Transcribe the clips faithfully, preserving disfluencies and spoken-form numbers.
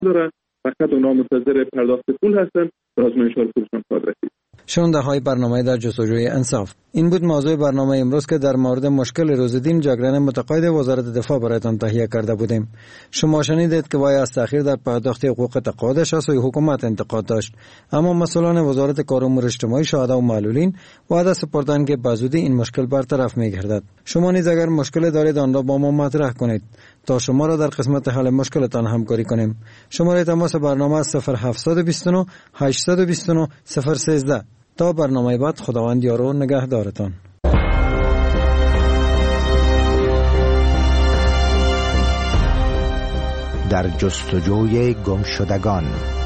داره، فقط اونا منتظر پرداخت پول هستن و آزمایش ها پولشون خواهد رسید. شنونده های برنامه در جستجوی انصاف، این بود موضوع برنامه امروز که در مورد مشکل روزدین جاگران متقاعد وزارت دفاع برایتان تهیه کرده بودیم. شما شنیدید که وی از تأخیر در پرداخت حقوق تقاعدش از سوی حکومت انتقاد داشت، اما مسئولان وزارت کار و امور اجتماعی، شهدا و معلولین وعده سپردند که بزودی این مشکل برطرف می‌گردد. شما نیز اگر مشکل دارید آن را با ما مطرح کنید تا شما را در قسمت حل مشکلتان همکاری کنیم. شماره تماس برنامه صفر هفت دو نه هشت دو نه صفر یک سه. تا برنامه بعد، خداوند یار و نگهدارتان. در جستجوی گمشدگان.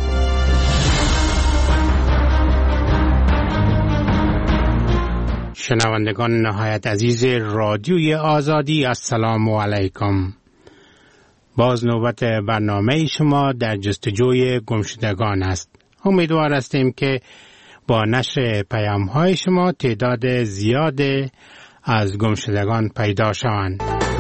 شنوندگان نهایت عزیز رادیوی آزادی، السلام علیکم. باز نوبت برنامه شما در جستجوی گمشدگان است. امیدوار هستیم که با نشر پیام های شما تعداد زیاد از گمشدگان پیدا شوند.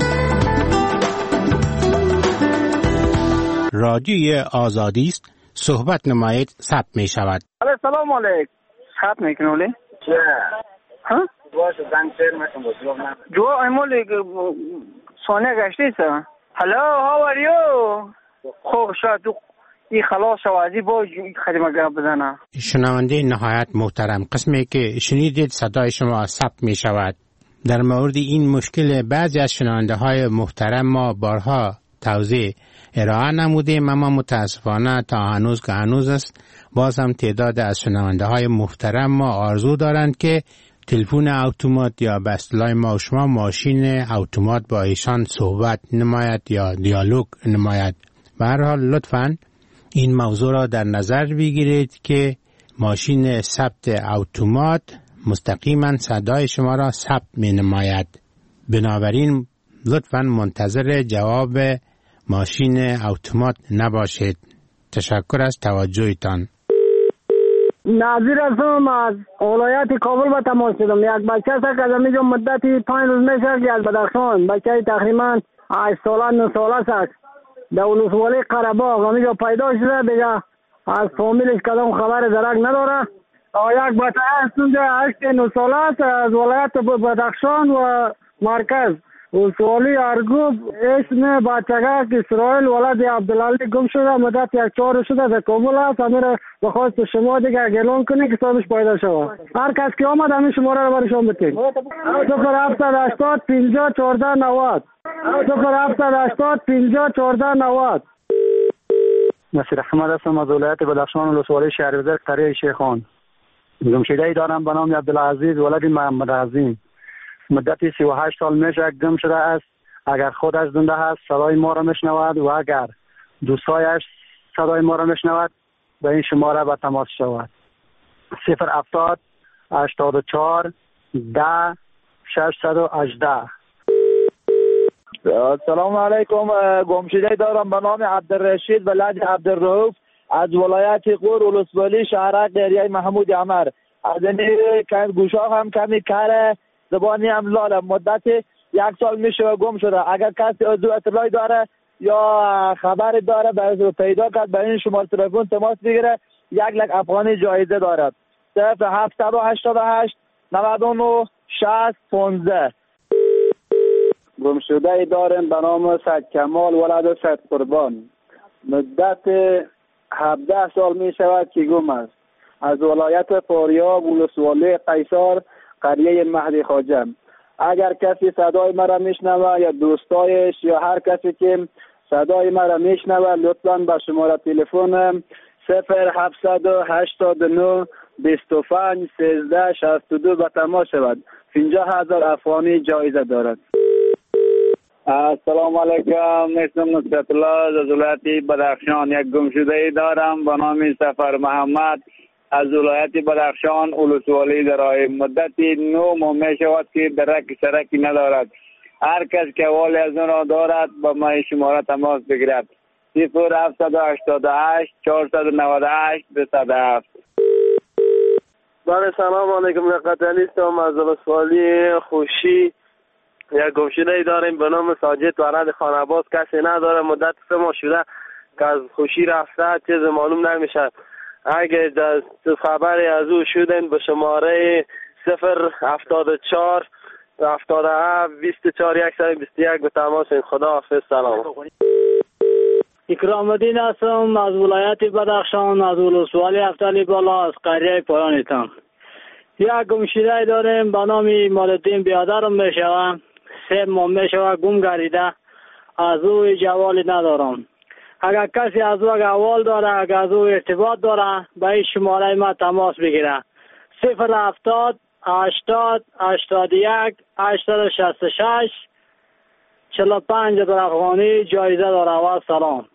رادیوی آزادی است، صحبت نمایید، ثبت می شود. سلام علیکم. ثبت میکنولی؟ چه؟ ها؟ باشه زنگ شیر میکنم بسیار نه. جو ایمولی ثانیه گشتی سا. هلو how are you؟ خوب شد تو این خلاص شوازی با خدمه گرم بزنه. شنونده نهایت محترم، قسمی که شنیدید صدای شما ثبت می شود. در مورد این مشکل بعضی از شنونده های محترم ما بارها توضیح ارائه نمودیم، اما متاسفانه تا هنوز که هنوز است باز هم تعداد از شنونده های محترم ما آرزو دارند که تلفن اتومات یا به اصطلاح ما و شما ماشین اتومات با ایشان صحبت نماید یا دیالوگ نماید. به هر حال لطفاً این موضوع را در نظر بگیرید که ماشین ثبت اتومات مستقیما صدای شما را ثبت می نماید. بنابراین لطفاً منتظر جواب ماشین اتومات نباشید. تشکر از توجهتان. ناظر هستم از ولایت کابل با تماس شدم. یک بچه است که از اینجا مدتی پنج روز میشه که از بدخشان، بچه تقریبا هشت ساله نه ساله است، در ولسوالی قره‌باغ اینجا پیدا شده. دیگه از فامیلش کدام خبر درک نداره. یک بچه است اونجا هشت نه ساله است از ولایت بدخشان و مرکز ولسوالی ارگوب. اسم بچگاه اسرائیل ولد عبدالعلی گم شده، مدت یک چهار شده در کابل است. امیر بخواست شما دیگه اعلام کنی که صاحبش پیدا شود. هر کس که آمد همین شماره رو برشون بتین. صفر هفت هشتاد پنجاه چهارده نود صفر هفت هشتاد پنجاه چهارده نود. نصیر احمد هستم از ولایت بدخشان ولسوالی شهربزرگ قریه شیخان. گمشده‌ای دارم به نام عبدالعزیز ولد محمد عظیم. مدتی سی و هشت سال میشه گم شده است. اگر خودش زنده است صدای ما را میشنود و اگر دوستایش صدای ما را میشنود به این شماره به تماس شود. صفر هفتاد هشتاد و چهار ده ششصد و هجده. سلام علیکم. گمشده دارم به نام عبدالرشید ولد عبدالرؤوف از ولایت غور ولسوالی شهرک دریای محمود عمر. از این گوشا هم کمی کار زبانی هم لاله. مدت یک سال میشه گم شده. اگر کسی از اطلاعی داره یا خبر داره برای پیدا کرد به این شماره تلفن تماس بگیره. یک لک افغانی جایزه دارد. صفر هفت هشتاد و هشت نود و نه شصت پانزده. گمشده داریم به نام سید کمال ولد سید قربان. مدت هفده سال می شود که گم است. از ولایت فاریاب ولسوالی قیصر قریه مهدی خواجه. اگر کسی صدای مرا میشنوه یا دوستایش یا هر کسی که صدای مرا میشنوه لطفاً به شماره تلفن صفر هفت هشتاد و نه بیست و پنج سیزده شصت و دو به تماس شود. پنجاه هزار افغانی جایزه دارد. السلام علیکم. اسمم نصرت الله از ولایت بدخشان. یک گمشده دارم به نام سفر محمد از ولایت بدخشان ولسوالی درای. مدتی نو ماه می شود که درک سرکی ندارد. هر کس که حوالی از اون را دارد با ما شماره تماس بگیرد. صفر هفت هشتاد و هشت چهارصد و نود و هشت دویست و هفت. بله سلام علیکم. لقتلی هستم از ولسوالی خوشی. یک گمشده ای داریم به نام ساجد ورد خانباز. کسی نداره. مدت سه ماه شده که از خوشی رفته چیز معلوم نمیشه. اگه خبری از او شدن به شماره صفر هفتاد و چهار هفتاد و هفت بیست و چهار صد و بیست و یک به تماس. خدا حافظ. سلام. اکرام الدین هستم از ولایت بدخشان، از ولسوالی افتالی بالا، از قریه پایانیتان. یک گمشده داریم به نام مالدین بیادرم میشوه، سه ماه میشوه گم گردیده، از او جوالی ندارم. اگر کسی از او احوال داره، اگر از او ارتباط داره، به این شماره ما تماس بگیره. صفر هفتاد هشتاد هشتاد و یک هشتاد و شصت و شش چهل و پنج در افغانی جایزه داره. و سلام.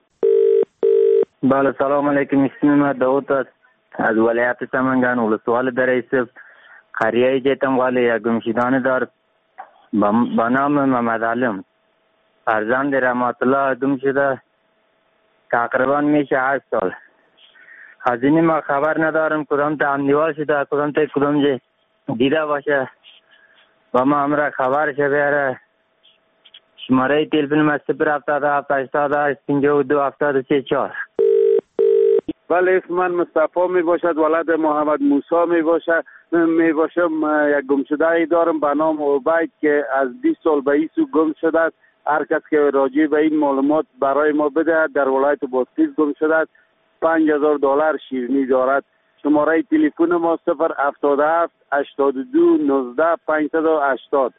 بله سلام علیکم. اسم من داود است از ولایت سمنگان، ولسوال دره یوسف، قریه جیتم والی. یک گمشدانه دار با نام محمد علم، فرزند رحمت الله گم شده، تقریبا میشه هشت سال. از این ما خبر ندارم کدام تا امنیوال شده، کدام تا کدام جه دیده باشه و ما همراه خبر شه بیاره. شماره تلفن ما صفر هفتاد و هفت هشتاد و هشت پنجاه و دو هفتاد و سه چهار. بله اسم من مصطفی می باشد، ولد محمد موسی می باشد می باشم. یک گمشده دارم به نام عبید که از بیست سال به ایسو گم شده. هر کس که راجع به این معلومات برای ما بده. در ولایت بادغیس گم شده، پنج هزار دلار شیرینی دارد. شماره تلفن ما صفر هفتاد و هفت هشتاد و دو نوزده پانصد و هشتاد.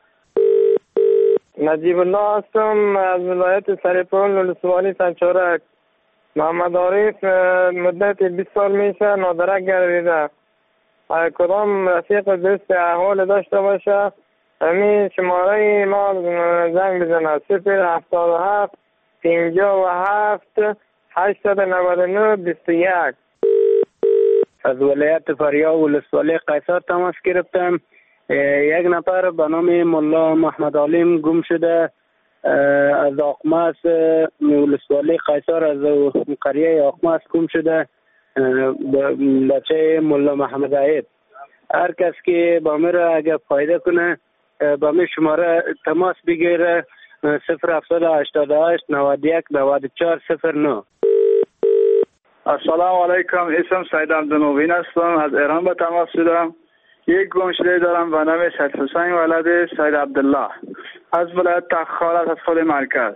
نجیب الله هستم از ولایت سرپل، ولسوالی سنچارک. محمد عارف مدت بیست سال میشه نادرک گردیده. کدام رفیق دوست احوال داشته باشه همین شماره ما زنگ بزنه. صفر هفتاد و هفت پنجاه و هفت هشتصد و نود و نه بیست و یک. از ولایت فاریاب ولسوالی قیصر تماس گرفتم. یک نفر به نام ملا محمد علیم گم شده از آقماس، ولسوالی قیصر، از قریه آقماس گم شده. بچه ملا محمد عید. هر کس که با من را اگر فایده کنه با من شماره تماس بگیره. صفر هفتاد هشتاد و هشت نود و یک نود و چهار صفر نه. السلام علیکم. اسم سید عبدالمبین هستم، از ایران به تماس شدم. یک گمشده دارم به نام سید حسین ولد سید عبدالله از ولایت تخارات از خود مرکز.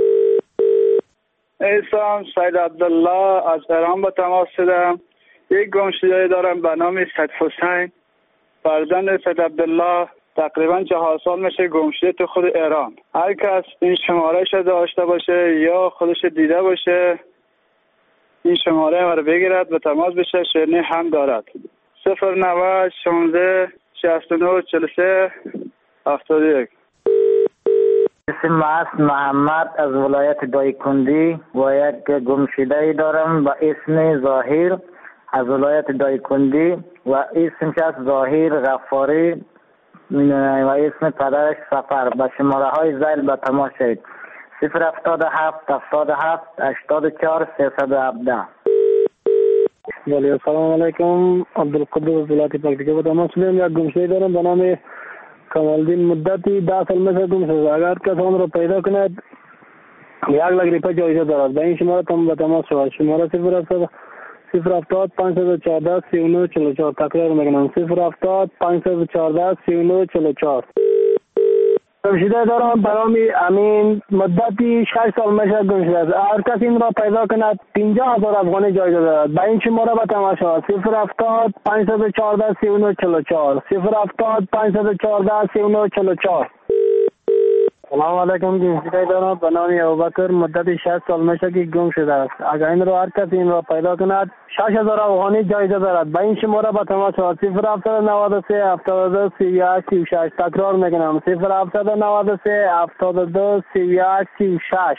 اسم سید عبدالله از ایران به تماس شدم. یک گمشده دارم به نام سید حسین فرزند سید عبدالله، تقریبا چهار سال میشه گم شده تو خود ایران. هر کس این شماره شده داشته باشه یا خودش دیده باشه این شماره ما رو بگیرد و تماس بشه. شیرینی هم دارد. صفر نود شانزده شصت و نه چهل و سه هفتاد و یک. اسم است محمد از ولایت دایکندی و یک گمشده دارم با اسم ظاهر از ولایت دایکندی و اسمش از ظاهر غفاری و اسم پدرش سفر. با شماره های زیل به تماس شد. صفر هفتاد و هفت هفتاد و هفت هشتاد و چهار سیصد و هفده. بله سلام علیکم. عبدالقدوس ولایت پکتیکا به تماس شدم. یک گمشده دارم به نام کمالدین مدتی ده سال مثل گم شده. اگر کس آن را پیدا کند یک لک روپیه جایزه دارد. به این شماره تم به تماس شود. شماره صفر هفتاد صفر هفتاد پانصد و چهارده سی و نه چهل و چهار. تکرار میکنم صفر هفتاد پانصد و چهارده سی و نه چهل و چهار. گمشده دارم به نام امین مدتی شش سال میشه گم شده است. هر کس این را پیدا کند پنجاه هزار افغانی جایزه دارد. به این شماره به تماس شود. صفر هفتاد پانصد و چهارده سی و نه چهل و چهار. صفر هفتاد پانصد و چهارده سی و نه چهل و چهار. سلام علیکم. گمشده دارم به نام ابوبکر مدتی شش سال میشه که گم شده است. اگر این را هر کسی این را پیدا کند شش هزار افغانی جایزه دارد. به این شماره به تماس شود. صفر هفتاد نود و سه هفتاد و دو سی و یک سی و شش. تکرار میکنم صفر هفتاد نود و سه هفتاد و دو سی و یک سی و شش.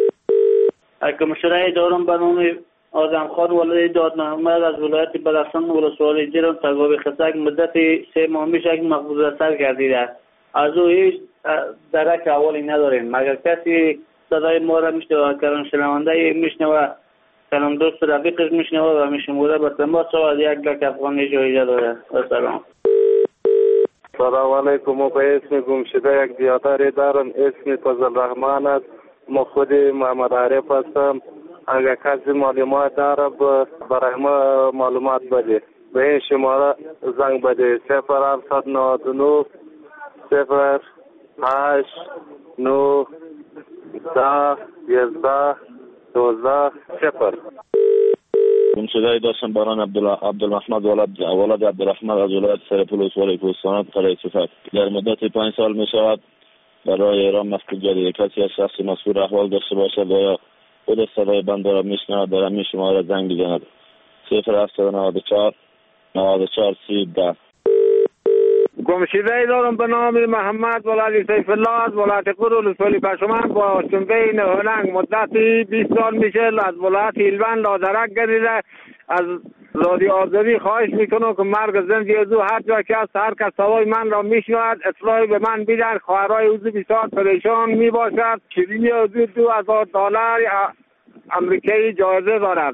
گمشده دارم به نام آدم خان ولد داد محمد از ولایت بدخشان ولسوالی جرم تگاب خسک مدت سه ماه میشه که مقبوضه سر گردیده است. از او هیچ درک اولی نداریم. مگر کسی صدای ما را میشنوه، کلام شنونده میشنوه، کلام دوست رفیقش میشنوه و میشنوه به تماس شود یک لک افغانی جایزه داره. سلام. سلام علیکم. ما به اسم گمشده یک بیادر دارم، اسم فضل رحمان است. ما خود محمد عارف هستم اگر کسی معلومات داره برای ما معلومات بده. به این شماره زنگ بده صفر هفتصد و نود و نه صفر هشت نه ده یازده دوازده صفر. گمشده داشتم باران عبدالمحمد ولد ولد عبدالرحمن از ولایت سرپل ولسوالی کوهستان قلعه صفت. در مدت پنج سال می شود برای ایران مفقود گردیده. کسی از شخص مسئول احوال داشته باشد و یا خود صدای بنده را میشنود در همین شماره زنگ بزند صفر هفتصد و نود و چهار نود و چهار سی ده. گمشده دارم به نام محمد ولد سیف الله از ولایت قور ولسوالی پشمن با شنبه نهنگ مدتی بیست سال میشه از ولایت هیلوان لادرک گردیده. از رادیو آزادی خواهش میکنم که مرگ زندگی از او هر جا که است هر کس صدای من را میشنود اطلاعی به من بیدن. خواهرای او بسیار پریشان میباشد. شیرینی از او دو هزار دلار امریکایی جایزه دارد.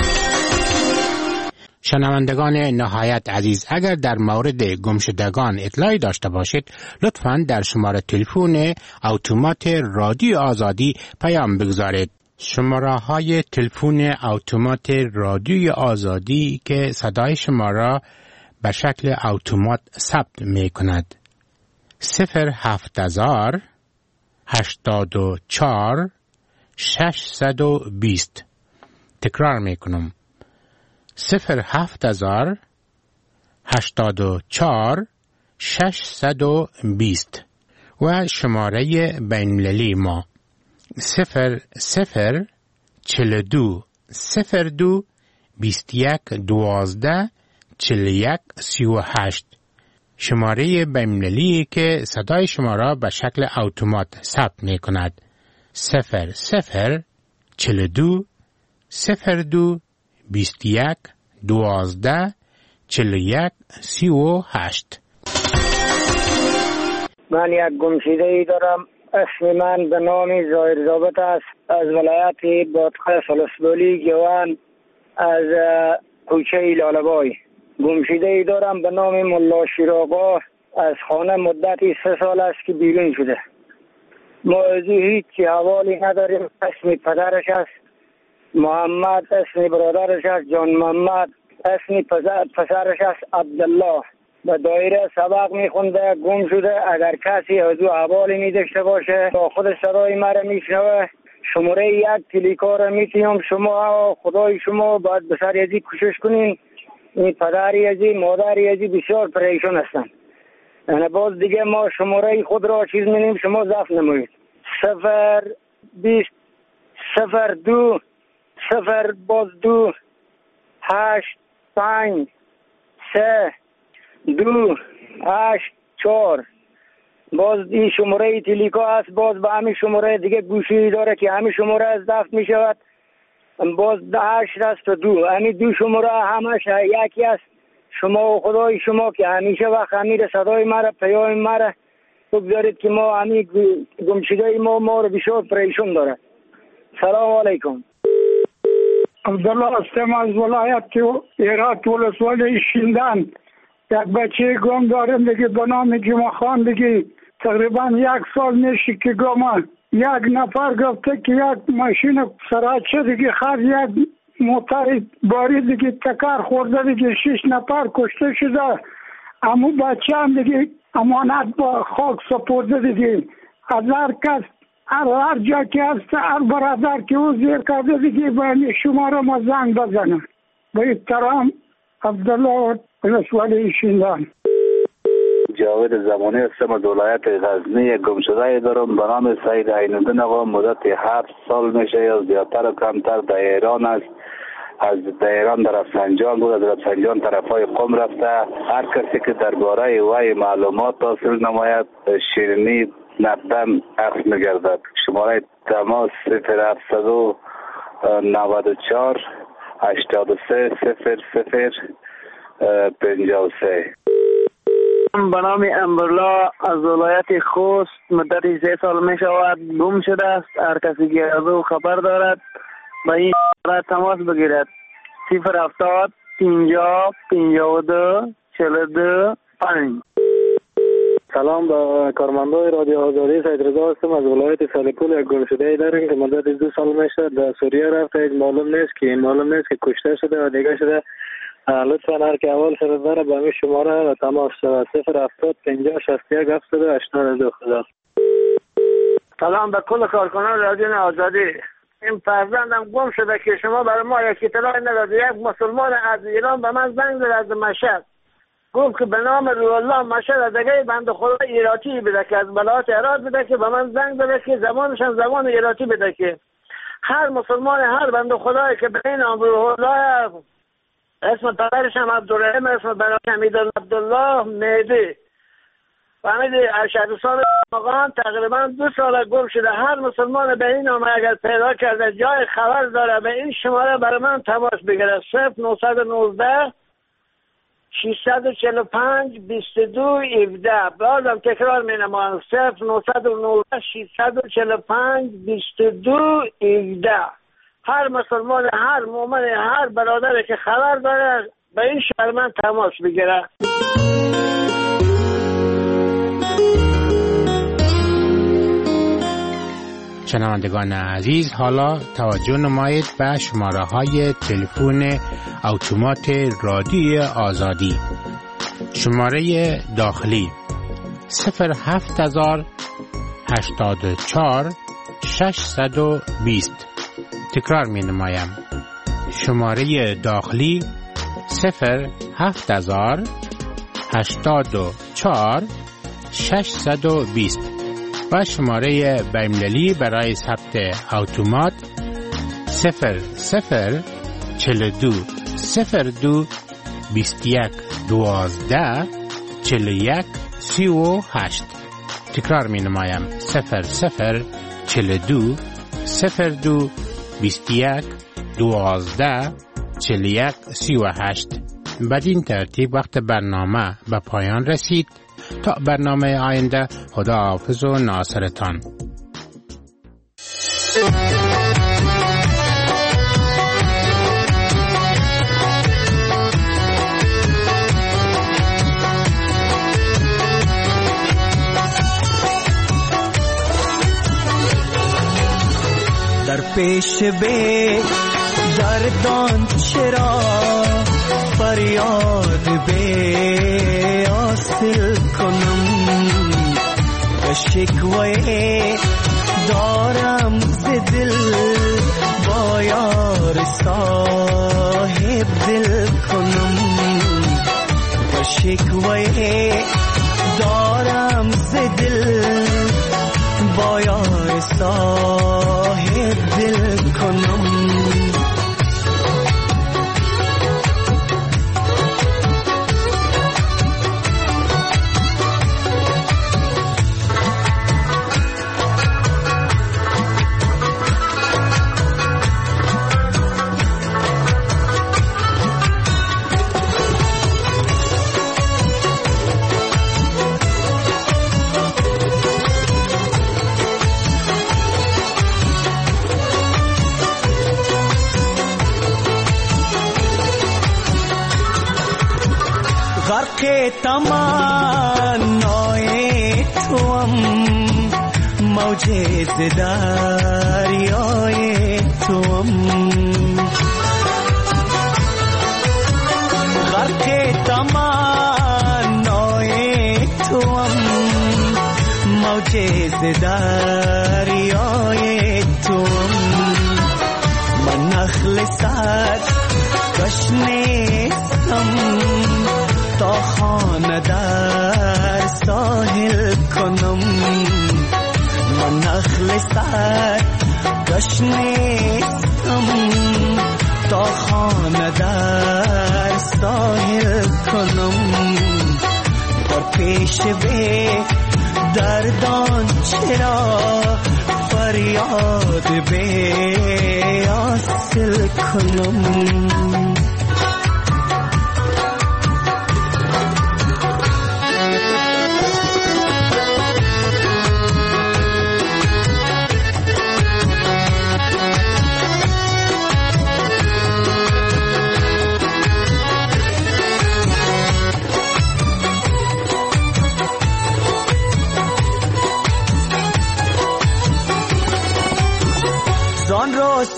شنوندگان نهایت عزیز، اگر در مورد گمشدگان اطلاعی داشته باشید لطفاً در شماره تلفن اتومات رادیو آزادی پیام بگذارید. شماره های تلفن اتومات رادیو آزادی که صدای شما را به شکل اتومات ثبت می کند: صفر هفت هزار هشتاد و چهار ششصد و بیست. تکرار می کنم: صفر هفت هزار هشتاد و چهار ششصد و بیست. و شماره بین‌المللی ما صفر صفر چهل و دو صفر دو بیست و یک دوازده چهل و یک سی و هشت. شماره بین‌المللی که صدای شما را به شکل اتومات ثبت می کند: صفر صفر چهل و دو صفر دو بیست و یک دوازده چهل و یک سی و هشت. من یک گمشده ای دارم. اسم من به نام ظاهر ضابط است. از ولایت بادغیس ولسوالی جوان از کوچه لاله‌بای. گمشده ای دارم به نام ملا شیراقا. از خانه مدتی سه سال است که بیرون شده. ما از هیچ حوالی نداریم. اسم پدرش است محمد، اسم برادرش است جان محمد، اسم پسرش است عبدالله. به دایره سبق میخونده، گم شده. اگر کسی از او حوالی میداشته باشه با خود صدای مرا میشنوه، شماره یک تلیکار میتونم شما خدای شما باید به سر یزی کوشش کنین. این پدر یزی مادر یزی بسیار پریشان هستن. یعنی باز دیگه ما شماره خود را چیز مینیم شما ضعف نموید. صفر بیست صفر دو صفر باز دو هشت پنج سه دو هشت چهار. باز این شماره تلیکا است. باز به همین شماره دیگه گوشی داره که همین شماره از دفت می شود. باز هشت است و دو. همین دو شماره همش یکی است. شما و خدای شما که همیشه وقت امیر صدای مرا پیام مرا بگذارید که ما همین گمشده ما ما رو بسیار پریشون داره. سلام علیکم. عبدالله هستم از ولایت هرات ولسوالی شیندن. یک بچه گم دارم دیگه به نام جمعه خان دیگه تقریبا یک سال میشه که گم. یک نفر گفته که یک ماشین سراچه دیگه خرد یک موتر باری دیگه تکر خورده دیگه شش نفر کشته شده. اما بچه هم دیگه امانت با خاک سپرده دیگه. از هر کس هر هر جا که هست هر برادر که او زیر کرده دیگه باید شما را ما زنگ بزنه. با احترام عبدالله ولسوالی شیندان. جاوید زمانی هستم از ولایت غزنی. گمشده دارم به نام سعید عین‌الدین آقا. مدت هفت سال میشه یا زیادتر و کمتر در ایران است. از در ایران در رفسنجان بود. از رفسنجان طرف های قم رفته. هر کسی که درباره وی معلومات حاصل نماید شیرینی نقدن عکس میگردد. شماره تماس صفر هفتصد و نود و چهار هشتاد و سه صفر صفر پنجاه و سه. به نام امرالله از ولایت خوست مدت سه سال می شود گم شده است. هر کسی که از او خبر دارد با این را تماس بگیرد. صفر هفتاد پنجاه پنجاه و دو چهل و دو پنج. سلام به کارمندای رادیو آزادی. سید رضا هستم از ولایت سرپول. یک گمشده داریم که مدت دو سال میشه در سوریه رفته. معلوم نیست که این معلوم نیست که کشته شده و دیگه شده. لطفا هر که اول شده داره به همین شماره تماس شده. صفر هفتاد پنجاه شصت یک هفتاد هشتاد دو. خدا. سلام به کل کارکنان رادیو آزادی. این فرزندم گم شده که شما برای ما یک اطلاع ندادید. یک مسلمان از ایران به من زنگ زد از مشهد، گفت که به نام روح الله مشهد دیگه بنده خدا ایراتی بده که از بلات ایراد بده که به من زنگ زده که زبانشان زبان ایراتی بده که هر مسلمان هر بنده خدایی که به این نام روح الله اسم پدرش هم عبدالرحیم، اسم برای حمید عبدالله مهدی فهمید ارشد سال مقام تقریبا دو سال گم شده. هر مسلمان به این نام اگر پیدا کرده جای خبر داره به این شماره برای من تماس بگیره. صفر نهصد و نوزده ششصد و چهل و پنج بیست و دو هفده. بازم تکرار می نمایم صفر نهصد و نوزده ششصد و چهل و پنج بیست و دو هفده. هر مسلمان هر مومن هر برادری که خبر داره به این شهر من تماس بگیره. شنوندگان عزیز، حالا توجه نمایید به شماره های تلفن اتومات رادیو آزادی. شماره داخلی صفر هفت هزار هشتاد و چهار ششصد و بیست. تکرار می نمایم. شماره داخلی صفر هفت هزار هشتاد و چهار ششصد و بیست و شماره بین‌المللی برای ثبت اتومات صفر صفر چهل و دو صفر دو بیست و یک دوازده چهل و یک سی و هشت. تکرار می نمایم صفر صفر چهل و دو صفر دو بیست و یک دوازده چهل و یک سی و هشت. بدین ترتیب وقت برنامه به پایان رسید. تا برنامه آینده، خدا حافظ و ناصرتان. در پیش به دردان چرا فریاد به حاصل کنم، به شکوه دارم ز دل با یار صاحب دل کنم، به شکوه دارم ز دل با یار صاحب دل کنم. غرق تمنای توام، موج دریای توام، غرق تمنای توام، موج دریای توام. من نخل سر گشنستم تا خانه در ساحل کنم، من نخل سر گشنستم تا خانه در ساحل کنم. در پیش به دردان چرا فریاد به حاصل کنم.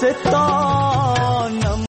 ستاره